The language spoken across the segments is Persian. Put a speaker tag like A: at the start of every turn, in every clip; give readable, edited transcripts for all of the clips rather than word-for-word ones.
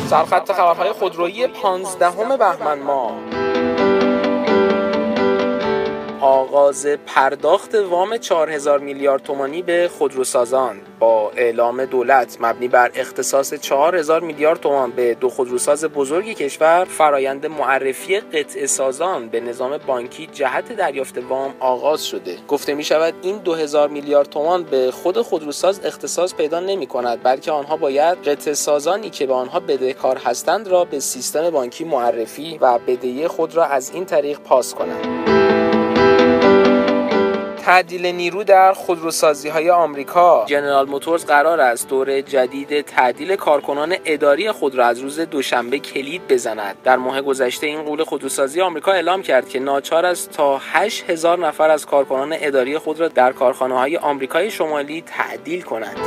A: سرخط خبرهای خودرویی 15 بهمن ماه. آغاز پرداخت وام 4000 میلیارد تومانی به خودروسازان. با اعلام دولت مبنی بر اختصاص 4000 میلیارد تومان به دو خودروساز بزرگ کشور، فرایند معرفی قطعه سازان به نظام بانکی جهت دریافت وام آغاز شده. گفته می شود این 2000 میلیارد تومان به خود خودروساز اختصاص پیدا نمی کند، بلکه آنها باید قطعه سازانی که به آنها بدهکار هستند را به سیستم بانکی معرفی و بدهی خود را از این طریق پاس کنند. تعدیل نیرو در خودروسازی‌های آمریکا. جنرال موتورز قرار است دوره جدید تعدیل کارکنان اداری خود را از روز دوشنبه کلید بزند. در ماه گذشته این غول خودروسازی آمریکا اعلام کرد که ناچار است تا 8000 نفر از کارکنان اداری خود را در کارخانه‌های آمریکای شمالی تعدیل کند.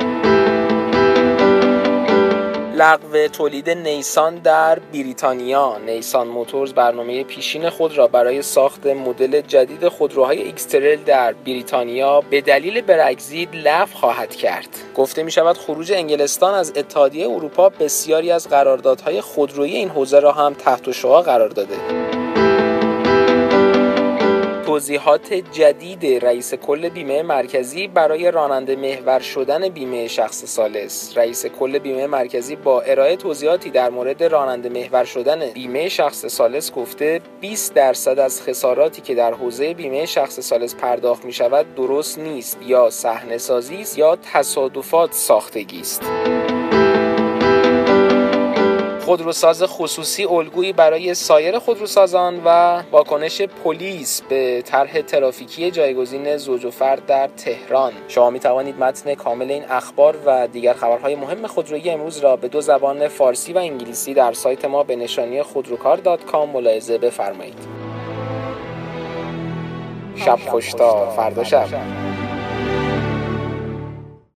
A: لغو تولید نیسان در بریتانیا. نیسان موتورز برنامه پیشین خود را برای ساخت مدل جدید خودروهای ایکس-تریل در بریتانیا به دلیل برگزیت لغو خواهد کرد. گفته می شود خروج انگلستان از اتحادیه اروپا بسیاری از قراردادهای خودرویی این حوزه را هم تحت شعاع قرار داده. توضیحات جدید رئیس کل بیمه مرکزی برای راننده محور شدن بیمه شخص ثالث. رئیس کل بیمه مرکزی با ارائه توضیحاتی در مورد راننده محور شدن بیمه شخص ثالث گفته 20% از خساراتی که در حوزه بیمه شخص ثالث پرداخت می شود درست نیست، یا صحنه‌سازی است یا تصادفات ساختگی است. خودروساز خصوصی الگویی برای سایر خودروسازان و واکنش پلیس به طرح ترافیکی جایگزین زوج و فرد در تهران. شما می توانید متن کامل این اخبار و دیگر خبرهای مهم خودرویی امروز را به دو زبان فارسی و انگلیسی در سایت ما به نشانی خودروکار.com ملاحظه بفرمایید. شب خوش تا فردا شب.